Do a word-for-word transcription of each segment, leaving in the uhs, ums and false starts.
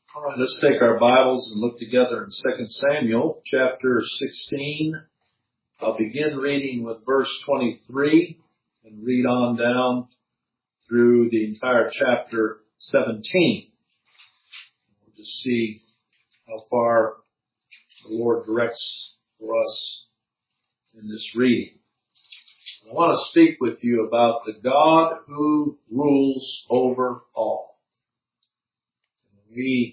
All right, let's take our Bibles and look together in Second Samuel chapter sixteen. I'll begin reading with verse twenty-three and read on down through the entire chapter seventeen. We'll just see how far the Lord directs for us in this reading. I want to speak with you about the God who rules over all. And we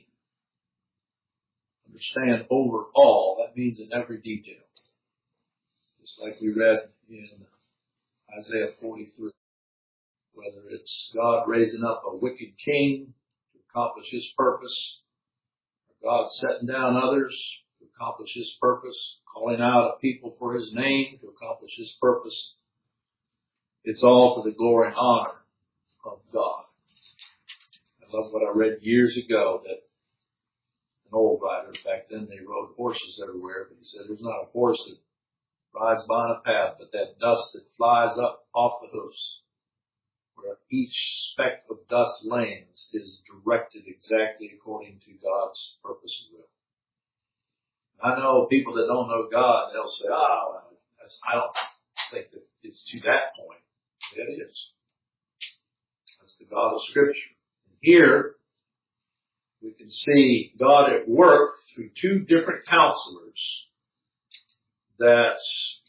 understand over all, that means in every detail. Just like we read in Isaiah forty-three. Whether it's God raising up a wicked king to accomplish His purpose, or God setting down others to accomplish His purpose, calling out a people for His name to accomplish His purpose, it's all for the glory and honor of God. I love what I read years ago that an old rider, back then they rode horses everywhere, but he said there's not a horse that rides by on a path, but that dust that flies up off the hoofs, where each speck of dust lands, is directed exactly according to God's purpose and will. I know people that don't know God, they'll say, oh, that's, I don't think that it's to that point. It is. That's the God of Scripture. And here, we can see God at work through two different counselors that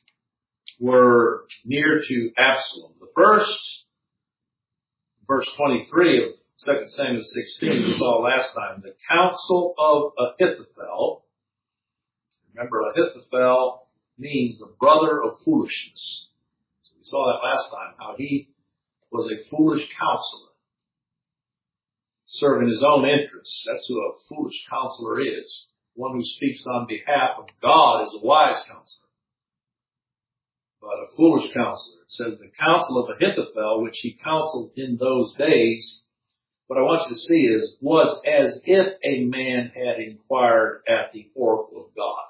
were near to Absalom. The first, verse twenty-three of Second Samuel sixteen, we saw last time, the counsel of Ahithophel. Remember, Ahithophel means the brother of foolishness. So we saw that last time, how he was a foolish counselor, serving his own interests. That's who a foolish counselor is. One who speaks on behalf of God is a wise counselor. But a foolish counselor, it says the counsel of Ahithophel, which he counseled in those days, what I want you to see is, was as if a man had inquired at the oracle of God.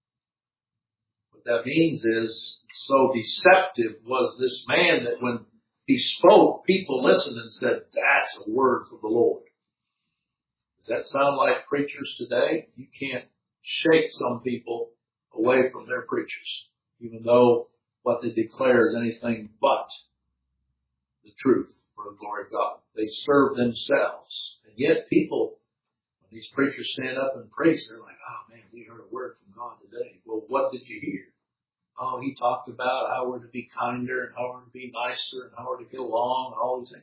What that means is, so deceptive was this man that when he spoke, people listened and said, that's a word from the Lord. Does that sound like preachers today? You can't shake some people away from their preachers, even though what they declare is anything but the truth for the glory of God. They serve themselves. And yet people, when these preachers stand up and preach, they're like, oh man, we heard a word from God today. Well, what did you hear? Oh, he talked about how we're to be kinder and how we're to be nicer and how we're to get along and all these things.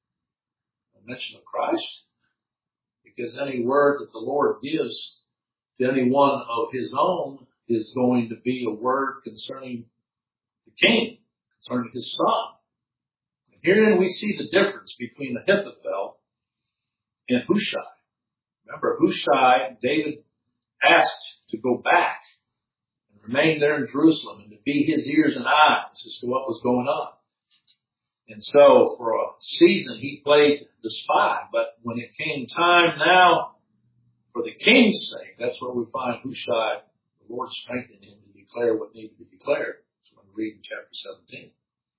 A mention of Christ. Because any word that the Lord gives to any one of His own is going to be a word concerning the king, concerning His son. And herein we see the difference between Ahithophel and Hushai. Remember, Hushai, David asked to go back and remain there in Jerusalem and to be his ears and eyes as to what was going on. And so for a season he played the spy, but when it came time now for the king's sake, that's where we find Hushai, the Lord strengthened him to declare what needed to be declared. That's what we read in chapter seventeen.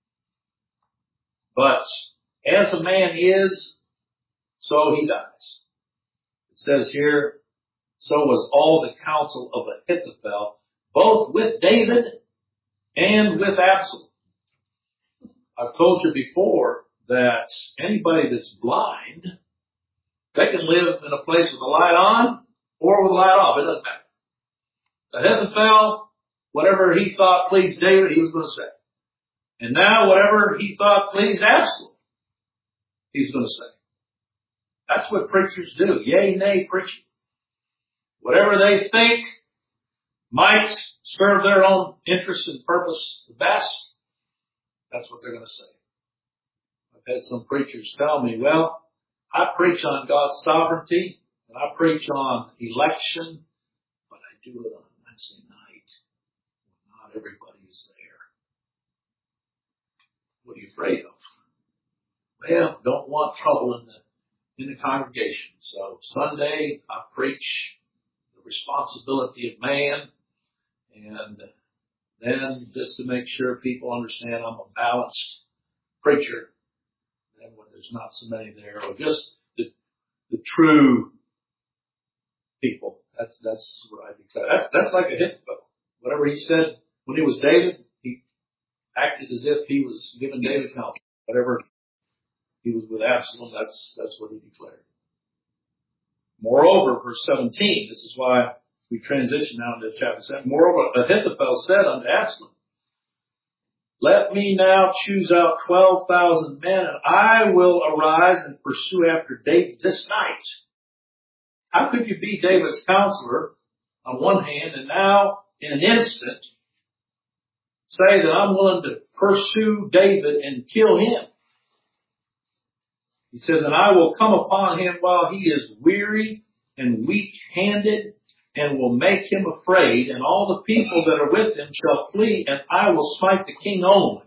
But as a man is, so he dies. It says here, so was all the counsel of Ahithophel, both with David and with Absalom. I've told you before that anybody that's blind, they can live in a place with the light on or with the light off. It doesn't matter. Ahithophel, whatever he thought pleased David, he was going to say. And now whatever he thought pleased Absalom, he's going to say. That's what preachers do. Yea, nay, preaching. Whatever they think might serve their own interest and purpose the best, that's what they're going to say. I've had some preachers tell me, well, I preach on God's sovereignty and I preach on election, but I do it on Wednesday night when not everybody is there. What are you afraid of? Well, don't want trouble in the, in the congregation. So Sunday I preach the responsibility of man, and then, just to make sure people understand I'm a balanced preacher, then when there's not so many there, or just the, the true people. That's, that's what I declare. That's, that's like Ahithophel. Whatever he said when he was David, he acted as if he was giving David counsel. Whatever he was with Absalom, that's, that's what he declared. Moreover, verse seventeen, this is why we transition now into chapter seven. Moreover, Ahithophel said unto Absalom, let me now choose out twelve thousand men, and I will arise and pursue after David this night. How could you be David's counselor on one hand, and now in an instant say that I'm willing to pursue David and kill him? He says, and I will come upon him while he is weary and weak-handed, and will make him afraid, and all the people that are with him shall flee, and I will smite the king only.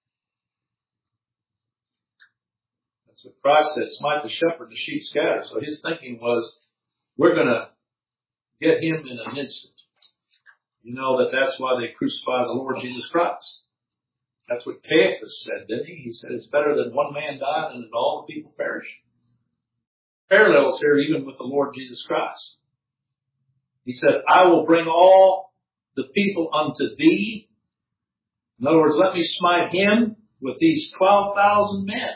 That's what Christ said, smite the shepherd, the sheep scatter. So his thinking was, we're going to get him in an instant. You know that that's why they crucified the Lord Jesus Christ. That's what Caiaphas said, didn't he? He said it's better that one man die than that all the people perish. Parallels here even with the Lord Jesus Christ. He said, I will bring all the people unto thee. In other words, let me smite him with these twelve thousand men.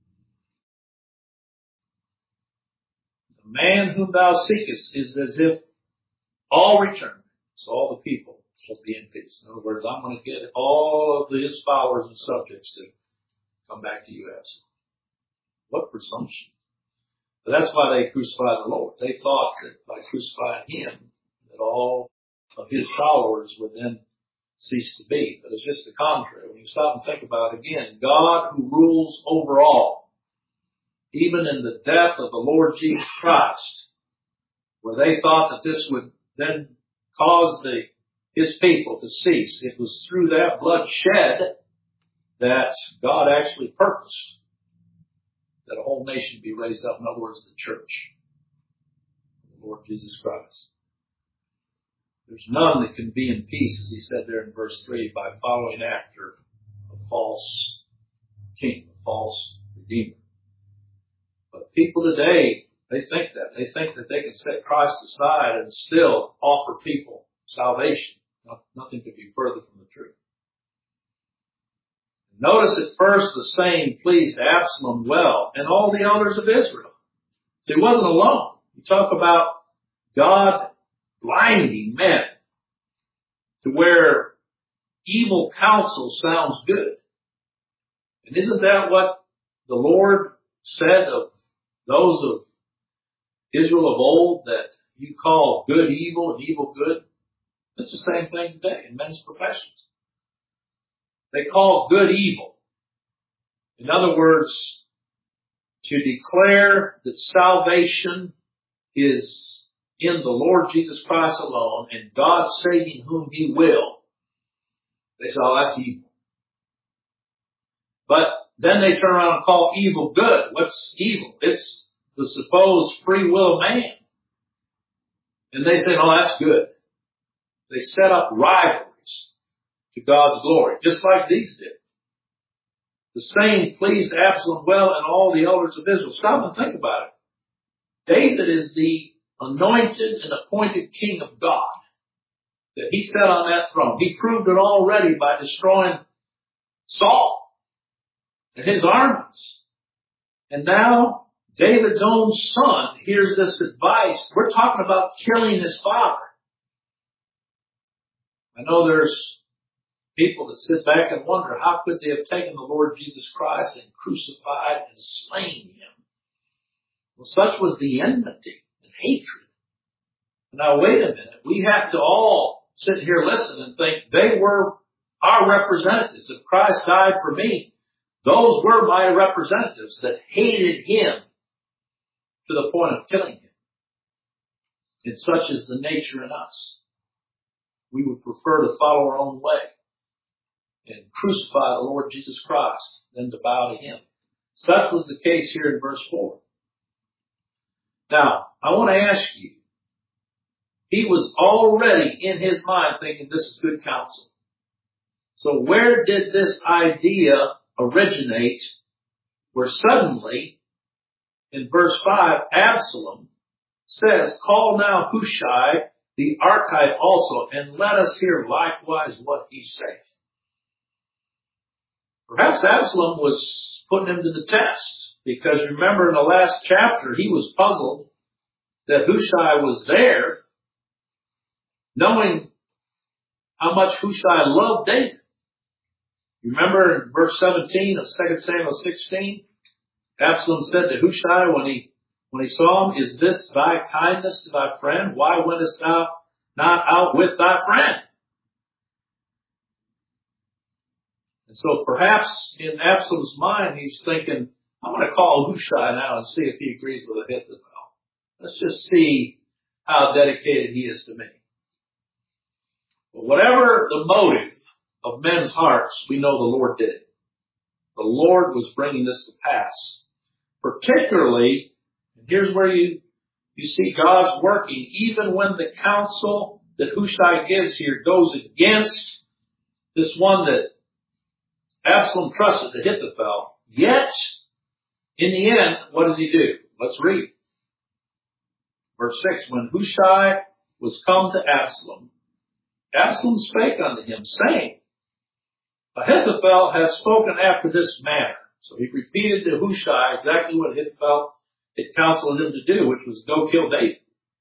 The man whom thou seekest is as if all return. So all the people shall be in peace. In other words, I'm going to get all of his followers and subjects to come back to you, Absalom. What presumption. But that's why they crucified the Lord. They thought that by crucifying him, that all of his followers would then cease to be. But it's just the contrary. When you stop and think about it again, God who rules over all, even in the death of the Lord Jesus Christ, where they thought that this would then cause the his people to cease, it was through that blood shed that God actually purposed that a whole nation be raised up. In other words, the church, the Lord Jesus Christ. There's none that can be in peace, as he said there in verse three, by following after a false king, a false redeemer. But people today, they think that. They think that they can set Christ aside and still offer people salvation. No, nothing could be further from the truth. Notice at first the saying pleased Absalom well and all the elders of Israel. So he wasn't alone. You talk about God blinding men to where evil counsel sounds good. And isn't that what the Lord said of those of Israel of old, that you call good evil and evil good? It's the same thing today in men's professions. They call good evil. In other words, to declare that salvation is in the Lord Jesus Christ alone and God saving whom he will. They say, oh, that's evil. But then they turn around and call evil good. What's evil? It's the supposed free will of man. And they say, oh, that's good. They set up rivalries to God's glory, just like these did. The saying pleased Absalom well and all the elders of Israel. Stop and think about it. David is the anointed and appointed king of God. That he sat on that throne. He proved it already by destroying Saul and his armies. And now David's own son hears this advice. We're talking about killing his father. I know there's people that sit back and wonder, how could they have taken the Lord Jesus Christ and crucified and slain him? Well, such was the enmity and hatred. Now, wait a minute. We have to all sit here, listen, and think they were our representatives. If Christ died for me, those were my representatives that hated him to the point of killing him. And such is the nature in us. We would prefer to follow our own way and crucify the Lord Jesus Christ than to bow to him. Such was the case here in verse four. Now, I want to ask you, he was already in his mind thinking this is good counsel. So where did this idea originate where suddenly, in verse five, Absalom says, call now Hushai the Archite also, and let us hear likewise what he saith. Perhaps Absalom was putting him to the test, because remember in the last chapter, he was puzzled that Hushai was there, knowing how much Hushai loved David. Remember in verse seventeen of Second Samuel sixteen, Absalom said to Hushai when he when he saw him, is this thy kindness to thy friend? Why wentest thou not out with thy friend? And so perhaps in Absalom's mind, he's thinking, I'm going to call Hushai now and see if he agrees with Ahithophel. Let's just see how dedicated he is to me. But whatever the motive of men's hearts, we know the Lord did it. The Lord was bringing this to pass. Particularly, and here's where you, you see God's working, even when the counsel that Hushai gives here goes against this one that Absalom trusted, Ahithophel. Yet, in the end, what does he do? Let's read. Verse six, when Hushai was come to Absalom, Absalom spake unto him, saying, Ahithophel hath spoken after this manner. So he repeated to Hushai exactly what Ahithophel had counseled him to do, which was go kill David.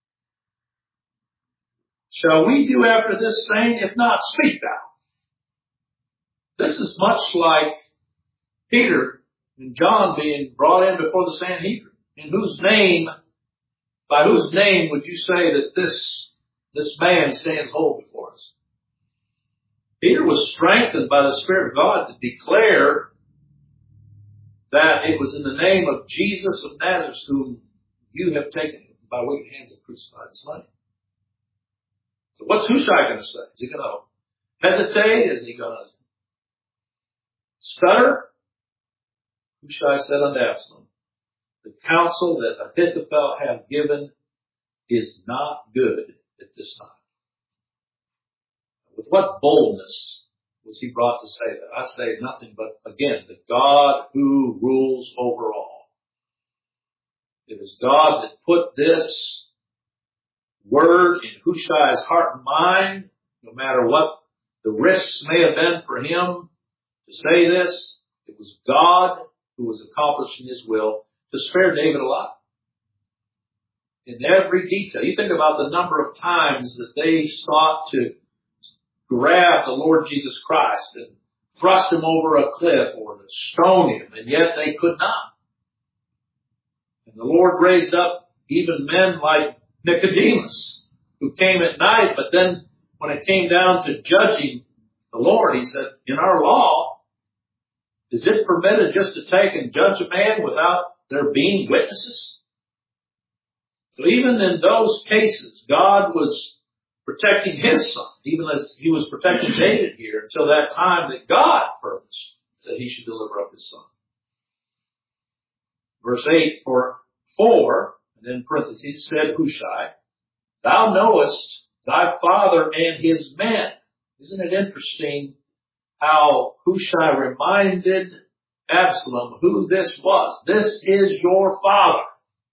Shall we do after this saying? If not, speak thou. This is much like Peter and John being brought in before the Sanhedrin. In whose name, by whose name would you say that this, this man stands whole before us? Peter was strengthened by the Spirit of God to declare that it was in the name of Jesus of Nazareth whom you have taken by wicked hands and crucified and slain. So what's Hushai going to say? Is he going to hesitate? Is he going to stutter? Hushai said unto Absalom, the counsel that Ahithophel hath given is not good at this time. With what boldness was he brought to say that? I say nothing but, again, the God who rules over all. It is God that put this word in Hushai's heart and mind, no matter what the risks may have been for him to say this. It was God who was accomplishing his will to spare David alive. In every detail. You think about the number of times that they sought to grab the Lord Jesus Christ and thrust him over a cliff or to stone him, and yet they could not. And the Lord raised up even men like Nicodemus, who came at night, but then when it came down to judging the Lord, he said, in our law, is it permitted just to take and judge a man without there being witnesses? So even in those cases, God was protecting his son, even as he was protecting David here, until that time that God purposed that he should deliver up his son. Verse eight, for four, and then parentheses, said Hushai, thou knowest thy father and his men. Isn't it interesting how Hushai reminded Absalom who this was? This is your father.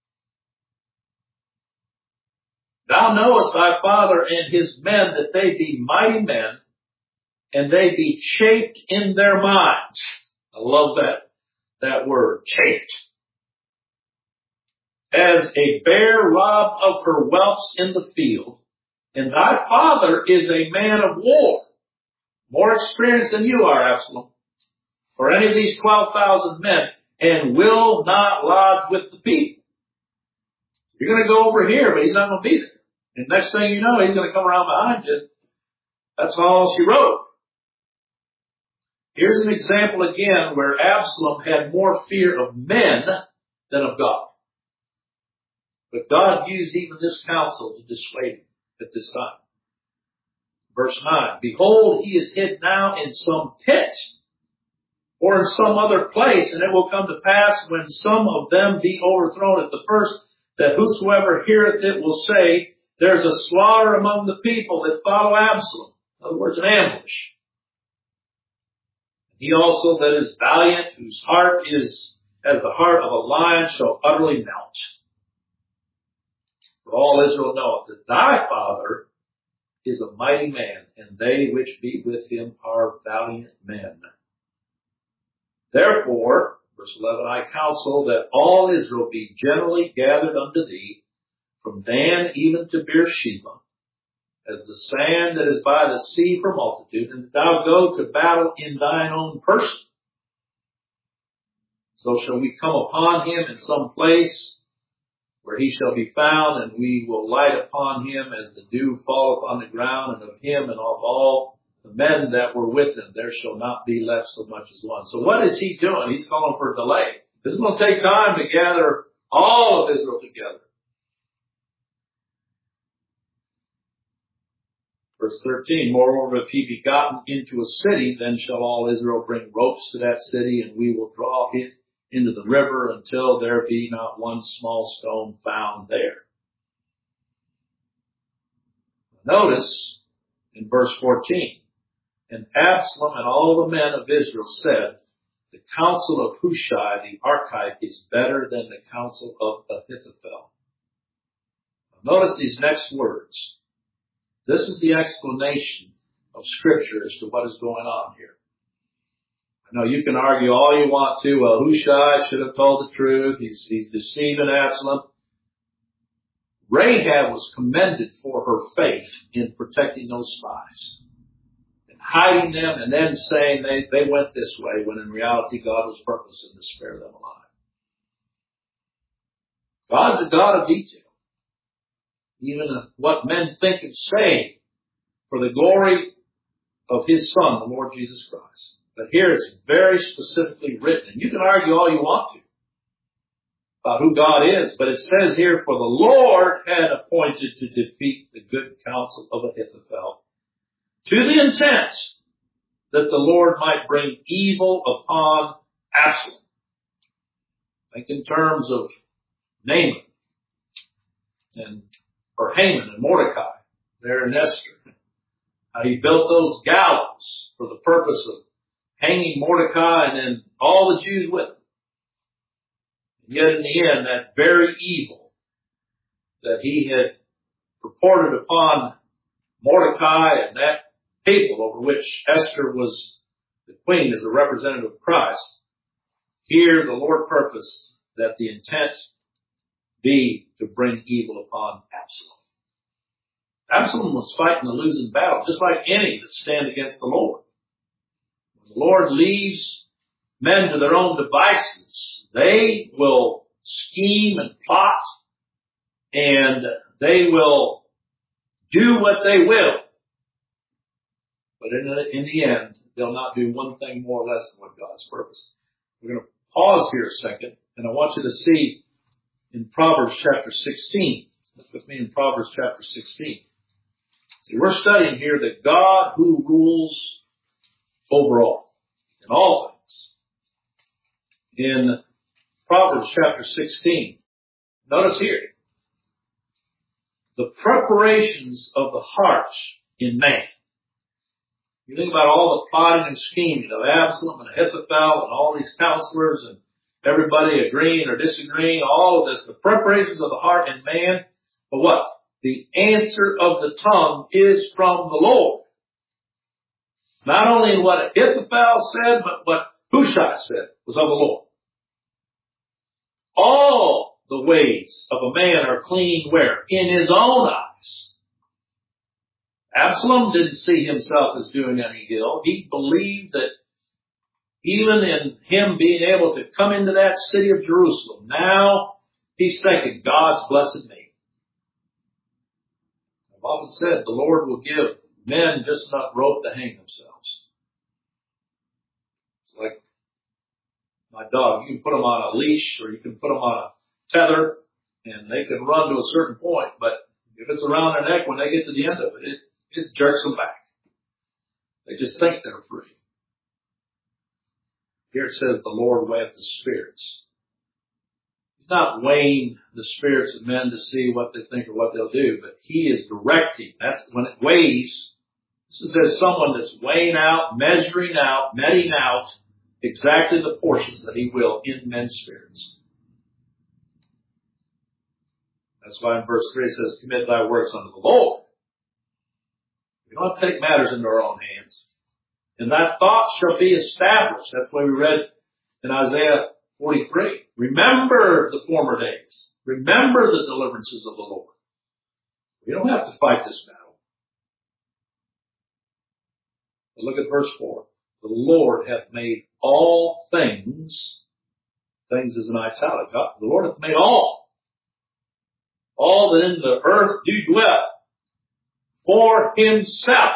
Thou knowest thy father and his men, that they be mighty men, and they be chafed in their minds. I love that, that word, chafed. As a bear robbed of her whelps in the field, and thy father is a man of war, more experienced than you are, Absalom, or any of these twelve thousand men, and will not lodge with the people. You're going to go over here, but he's not going to be there. And next thing you know, he's going to come around behind you. That's all she wrote. Here's an example again where Absalom had more fear of men than of God. But God used even this counsel to dissuade him at this time. Verse nine, behold, he is hid now in some pit or in some other place, and it will come to pass when some of them be overthrown at the first, that whosoever heareth it will say, there's a slaughter among the people that follow Absalom. In other words, an ambush. He also that is valiant, whose heart is as the heart of a lion, shall utterly melt. For all Israel knoweth that thy father is a mighty man, and they which be with him are valiant men. Therefore, verse eleven, I counsel that all Israel be generally gathered unto thee, from Dan even to Beersheba, as the sand that is by the sea for multitude, and that thou go to battle in thine own person. So shall we come upon him in some place where he shall be found, and we will light upon him as the dew falleth on the ground, and of him and of all the men that were with him there shall not be left so much as one. So what is he doing? He's calling for a delay. This is going to take time to gather all of Israel together. Verse thirteen, moreover, if he be gotten into a city, then shall all Israel bring ropes to that city, and we will draw it into the river until there be not one small stone found there. Notice in verse fourteen, and Absalom and all the men of Israel said, the counsel of Hushai the Archite is better than the counsel of Ahithophel. Now notice these next words. This is the explanation of Scripture as to what is going on here. I know you can argue all you want to. Well, Hushai should have told the truth. He's, he's deceiving Absalom. Rahab was commended for her faith in protecting those spies and hiding them and then saying they, they went this way when in reality God was purposing to spare them alive. God's a God of detail. Even what men think and say for the glory of his Son, the Lord Jesus Christ. But here it's very specifically written. And you can argue all you want to about who God is, but it says here, for the Lord had appointed to defeat the good counsel of Ahithophel, to the intent that the Lord might bring evil upon Absalom. Think in terms of Naaman and or Haman and Mordecai there in Esther. How he built those gallows for the purpose of hanging Mordecai and then all the Jews with him. And yet in the end, that very evil that he had purported upon Mordecai and that people over which Esther was the queen as a representative of Christ, here the Lord purposed that the intent be to bring evil upon Absalom. Absalom was fighting a losing battle, just like any that stand against the Lord. When the Lord leaves men to their own devices, they will scheme and plot, and they will do what they will. But in the, in the end, they'll not do one thing more or less than what God's purpose. We're going to pause here a second, and I want you to see in Proverbs chapter sixteen. Look with me in Proverbs chapter sixteen. See, we're studying here the God who rules over all, in all things. In Proverbs chapter sixteen, notice here, the preparations of the heart in man. You think about all the plotting and scheming of Absalom and Ahithophel and all these counselors and everybody agreeing or disagreeing, all of this, the preparations of the heart in man. But what? The answer of the tongue is from the Lord. Not only in what Ahithophel said, but what Hushai said was of the Lord. All the ways of a man are clean where? In his own eyes. Absalom didn't see himself as doing any ill. He believed that even in him being able to come into that city of Jerusalem, now he's thinking, God's blessed me. I've often said the Lord will give men just enough rope to hang themselves. It's like my dog. You can put them on a leash or you can put them on a tether and they can run to a certain point, but if it's around their neck when they get to the end of it, it, it jerks them back. They just think they're free. Here it says the Lord weigheth the spirits. He's not weighing the spirits of men to see what they think or what they'll do, but he is directing. That's when it weighs. This is as someone that's weighing out, measuring out, meting out exactly the portions that he will in men's spirits. That's why in verse three it says, commit thy works unto the Lord. We don't have to take matters into our own hands. And thy thoughts shall be established. That's why we read in Isaiah forty-three. Remember the former days. Remember the deliverances of the Lord. We don't have to fight this battle. But look at verse four. The Lord hath made all things, things is an italic. God, the Lord hath made all, all that in the earth do dwell, for himself.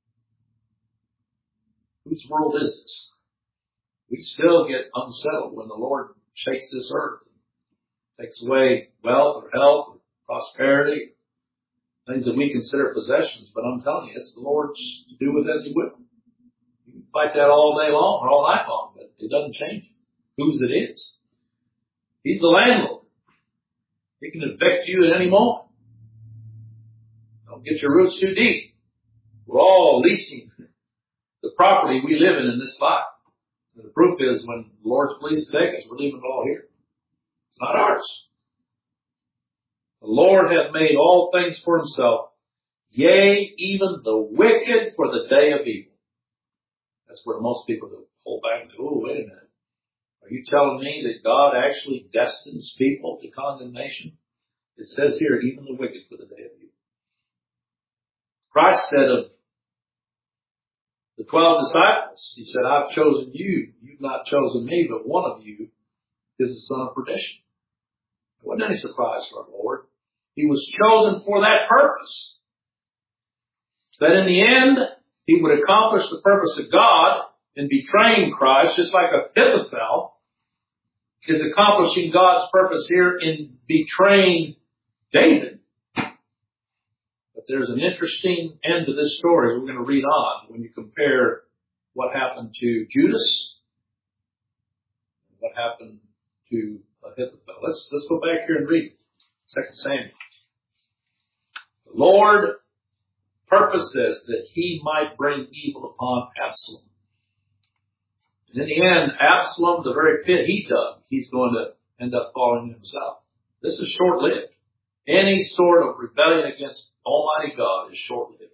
Whose world is this? We still get unsettled when the Lord shakes this earth, takes away wealth or health or prosperity, things that we consider possessions. But I'm telling you, it's the Lord's to do with as he will. You can fight that all day long or all night long, but it doesn't change whose it is. He's the landlord. He can evict you at any moment. Don't get your roots too deep. We're all leasing the property we live in in this life. And the proof is when the Lord's pleased to take us, we're leaving it all here. It's not ours. The Lord hath made all things for himself, yea, even the wicked for the day of evil. That's where most people hold back and go, oh, wait a minute. Are you telling me that God actually destines people to condemnation? It says here, even the wicked for the day of evil. Christ said of the twelve disciples, he said, I've chosen you. You've not chosen me, but one of you is the son of perdition. It wasn't any surprise for our Lord. He was chosen for that purpose. That in the end, he would accomplish the purpose of God in betraying Christ, just like Ahithophel is accomplishing God's purpose here in betraying David. But there's an interesting end to this story as we're going to read on when you compare what happened to Judas and what happened to Ahithophel. Let's, let's go back here and read Second Samuel. The Lord purposed this, that he might bring evil upon Absalom. And in the end, Absalom, the very pit he dug, he's going to end up falling himself. This is short-lived. Any sort of rebellion against Almighty God is short-lived.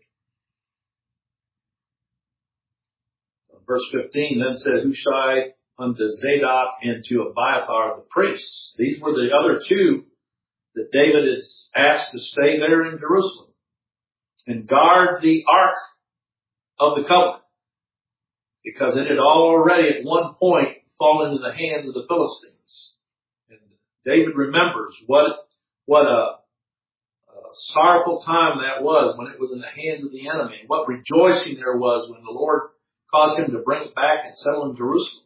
So verse fifteen then said, Hushai unto Zadok and to Abiathar the priests. These were the other two that David is asked to stay there in Jerusalem and guard the ark of the covenant, because it had already at one point fallen into the hands of the Philistines. And David remembers what what a, a sorrowful time that was when it was in the hands of the enemy, and what rejoicing there was when the Lord caused him to bring it back and settle in Jerusalem.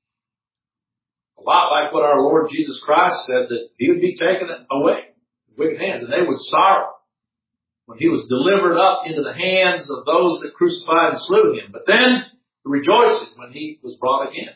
A lot like what our Lord Jesus Christ said, that he would be taken away in wicked hands, and they would sorrow when he was delivered up into the hands of those that crucified and slew him. But then rejoicing when he was brought again.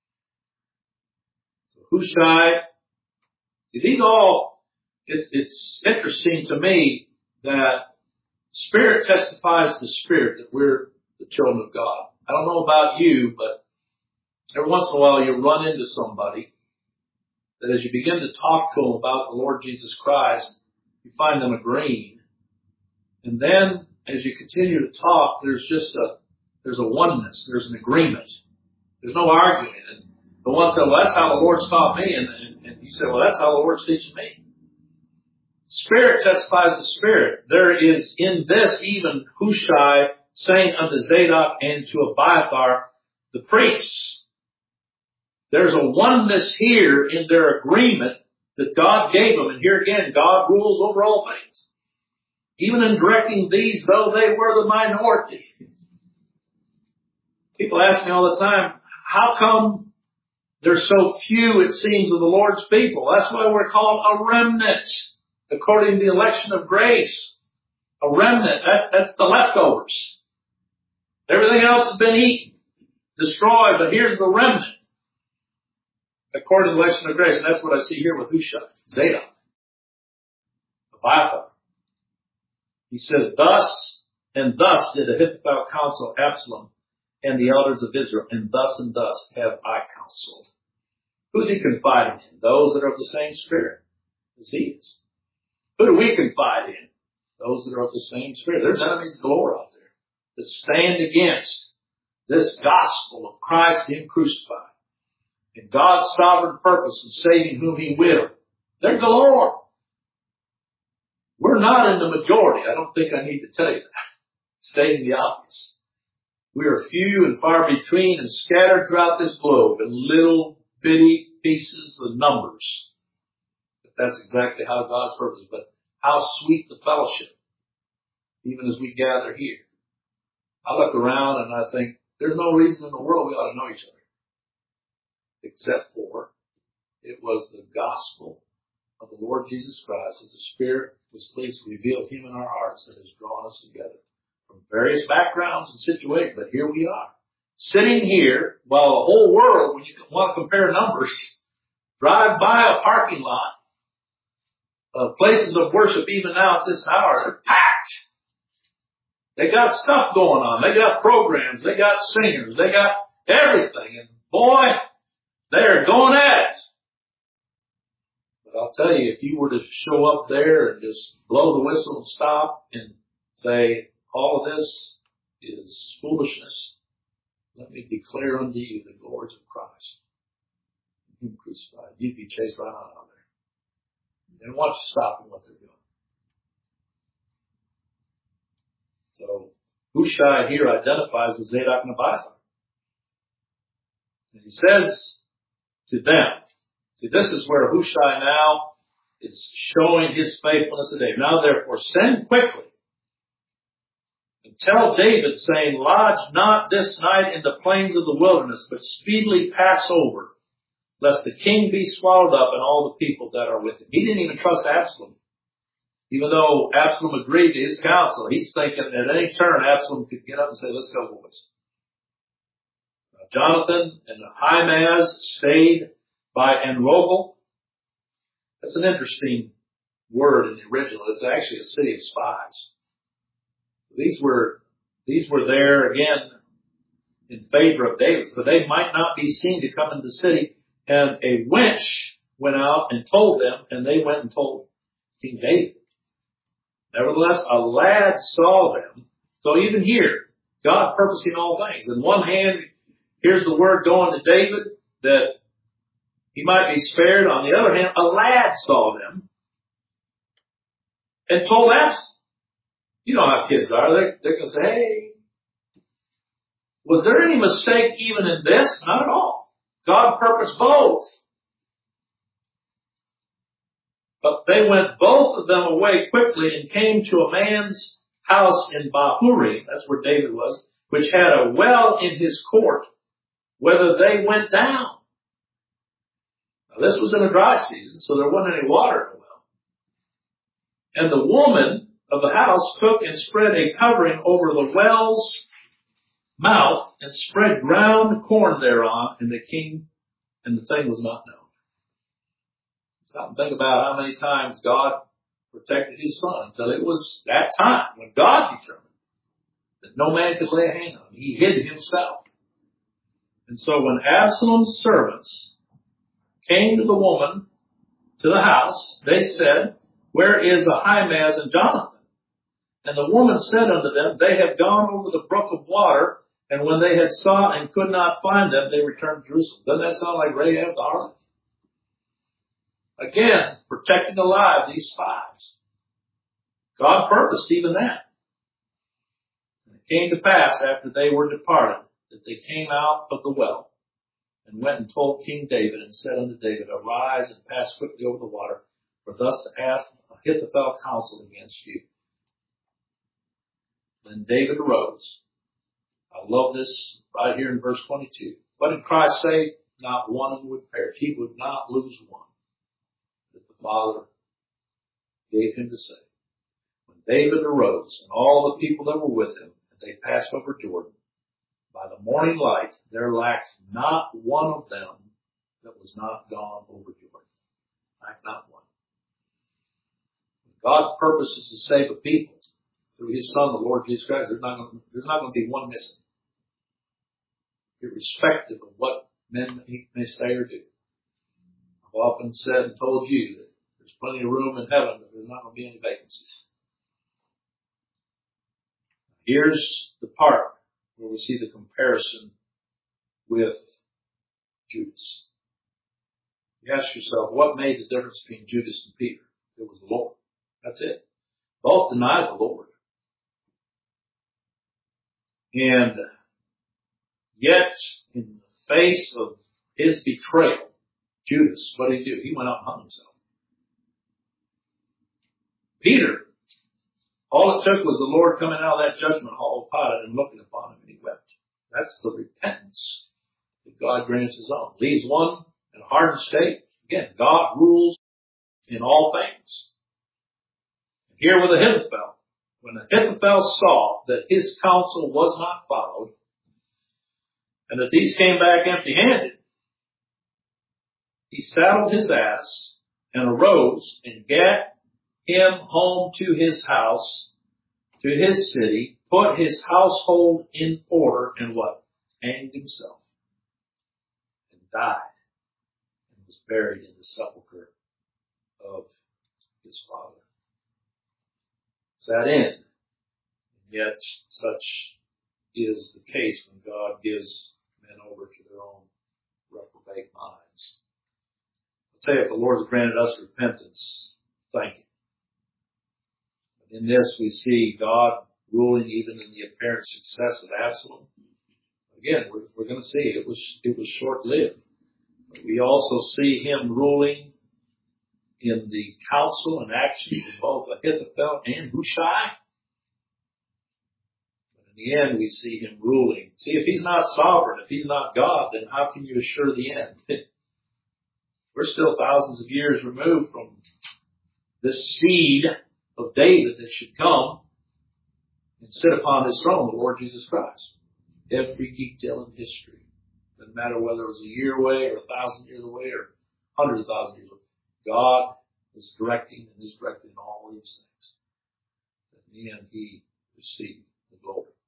So Hushai, see, these all, it's, it's interesting to me that Spirit testifies to Spirit that we're the children of God. I don't know about you, but every once in a while you run into somebody that as you begin to talk to them about the Lord Jesus Christ, you find them agreeing. And then as you continue to talk, there's just a, there's a oneness, there's an agreement. There's no arguing. And the one said, well, that's how the Lord's taught me. And, and, and you said, well, that's how the Lord's teaching me. Spirit testifies to Spirit. There is in this even Hushai saying unto Zadok and to Abiathar, the priests. There's a oneness here in their agreement that God gave them. And here again, God rules over all things. Even in directing these, though they were the minority. People ask me all the time, how come there's so few, it seems, of the Lord's people? That's why we're called a remnant, according to the election of grace. A remnant, that, that's the leftovers. Everything else has been eaten, destroyed, but here's the remnant, according to the election of grace. And that's what I see here with Hushai, Zadok, Abiathar. He says, thus and thus did Ahithophel counsel Absalom and the elders of Israel, and thus and thus have I counseled. Who's he confiding in? Those that are of the same spirit as he is. Who do we confide in? Those that are of the same spirit. There's enemies galore out there that stand against this gospel of Christ Him crucified and God's sovereign purpose in saving whom He will. They're galore. We're not in the majority. I don't think I need to tell you that. Stating the obvious. We are few and far between and scattered throughout this globe in little bitty pieces of numbers. But that's exactly how God's purpose is. But how sweet the fellowship, even as we gather here. I look around and I think there's no reason in the world we ought to know each other. Except for it was the gospel of the Lord Jesus Christ as the Spirit was pleased to reveal Him in our hearts that has drawn us together from various backgrounds and situations. But here we are, sitting here while the whole world, when you want to compare numbers, drive by a parking lot of places of worship even now at this hour, they're packed. They got stuff going on. They got programs. They got singers. They got everything. And boy, they're going at it. But I'll tell you, if you were to show up there and just blow the whistle and stop and say, all of this is foolishness, let me declare unto you the glories of Christ, Him crucified, you'd be chased right out of there. And watch stopping what they're doing. So Hushai here identifies with Zadok and Abiathar. And he says to them, see, this is where Hushai now is showing his faithfulness to David. Now therefore send quickly and tell David, saying, lodge not this night in the plains of the wilderness, but speedily pass over, lest the king be swallowed up and all the people that are with him. He didn't even trust Absalom. Even though Absalom agreed to his counsel, he's thinking at any turn Absalom could get up and say, let's go, boys. Now, Jonathan and Ahimaaz stayed by Enrogel. That's an interesting word in the original. It's actually a city of spies. These were, these were there again in favor of David, for they might not be seen to come into the city. And a wench went out and told them, and they went and told King David. Nevertheless, a lad saw them. So even here, God purposing all things. On one hand, here's the word going to David that he might be spared. On the other hand, a lad saw them and told Absalom. You know how kids are. They're, they're going to say, hey, was there any mistake even in this? Not at all. God purposed both. But they went both of them away quickly and came to a man's house in Bahurim, that's where David was, which had a well in his court, whether they went down. Now this was in a dry season, so there wasn't any water in the well. And the woman of the house took and spread a covering over the well's mouth and spread ground corn thereon, and the king, and the thing was not known. Stop and think about how many times God protected His son until it was that time when God determined that no man could lay a hand on him. He hid Himself. And so when Absalom's servants came to the woman to the house, they said, where is Ahimaaz and Jonathan? And the woman said unto them, they have gone over the brook of water, and when they had sought and could not find them, they returned to Jerusalem. Doesn't that sound like Rahab the harlot? Again, protecting alive these spies. God purposed even that. And it came to pass after they were departed that they came out of the well and went and told King David and said unto David, arise and pass quickly over the water, for thus hath Ahithophel counsel against you. Then David arose. I love this right here in verse twenty-two. What did Christ say? Not one would perish. He would not lose one that the Father gave Him to say. When David arose and all the people that were with him, and they passed over Jordan, by the morning light there lacked not one of them that was not gone over Jordan. Lacked not one. God purposes to save a people through His Son, the Lord Jesus Christ. There's not going to, there's not going to be one missing, irrespective of what men may say or do. I've often said and told you that there's There's plenty of room in heaven, but there's not going to be any vacancies. Here's the part where we see the comparison with Judas. You ask yourself, what made the difference between Judas and Peter? It was the Lord. That's it. Both denied the Lord. And yet, in the face of his betrayal, Judas, what did he do? He went out and hung himself. Peter, all it took was the Lord coming out of that judgment hall of Pilate and looking upon him, and he wept. That's the repentance that God grants his own. Leaves one in a hardened state. Again, God rules in all things. Here with Ahithophel, when Ahithophel saw that his counsel was not followed, and that these came back empty-handed, he saddled his ass and arose and gat him home to his house, to his city, put his household in order, and what? Hanged himself and died and was buried in the sepulchre of his father. It's that end. And yet, such is the case when God gives men over to their own reprobate minds. I'll tell you, if the Lord has granted us repentance, thank Him. But in this, we see God ruling even in the apparent success of Absalom. Again, we're, we're going to see it was it was short-lived. But we also see Him ruling in the counsel and actions of both Ahithophel and Hushai. But in the end, we see Him ruling. See, if He's not sovereign, if He's not God, then how can you assure the end? We're still thousands of years removed from this seed of David that should come and sit upon His throne, the Lord Jesus Christ. Every detail in history. Doesn't matter whether it was a year away or a thousand years away or hundreds of thousands years away. God is directing and is directing all these things. In the end, He received the glory.